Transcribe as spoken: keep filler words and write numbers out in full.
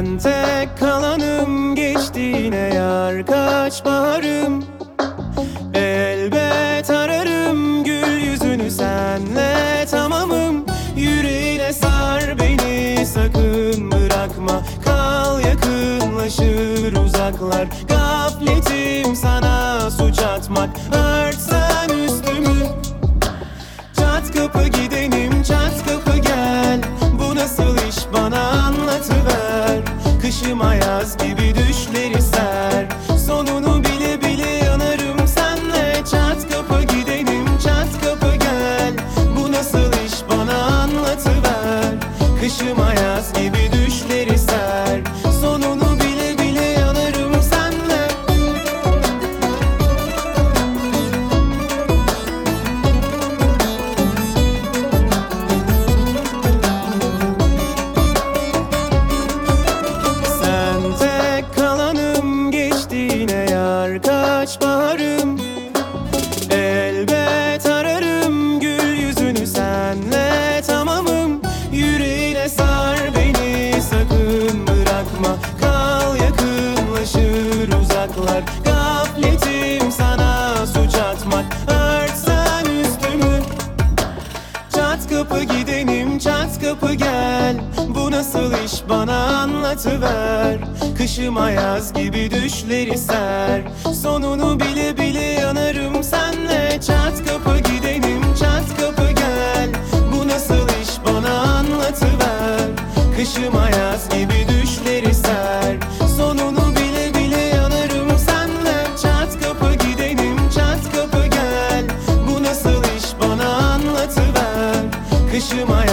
Ben tek kalanım, geçtiğine yar kaç baharım. Elbet ararım gül yüzünü, senle tamamım. Yüreğine sar beni, sakın bırakma. Kal yakınlaşır uzaklar. Gafletim sana suç atmak. Örtsen üstümü, çat kapı gidenim, çat kapı gel. Bu nasıl iş, bana anlatıver. Kışıma yaz gibi düşleri ser. Sonunu bile bile yanarım senle. Çat kapı gidenim, çat kapı gel. Bu nasıl iş, bana anlatıver. Kışıma yaz gibi düşleri ser. Sonunu bile bile yanarım senle. Sen tek kalanım, geçtiğine yar kaç baharım. Elbet ararım gül yüzünü, senle tamamım. Yüreğine sar beni, sakın bırakma. Kal yakınlaşır uzaklar. Gafletim sana suç atmak. Örtsen üstümü, çat kapı gidenim, çat kapı gel. Bu nasıl iş, bana anlatıver. Kışıma yaz gibi düşleri ser. Sonunu bile bile yanarım senle. Çat kapı gidenim, çat kapı gel. Bu nasıl iş, bana anlatıver. Kışıma yaz gibi düşleri ser. Sonunu bile bile yanarım senle. Çat kapı gidenim, çat kapı gel. Bu nasıl iş, bana anlatıver. Kışıma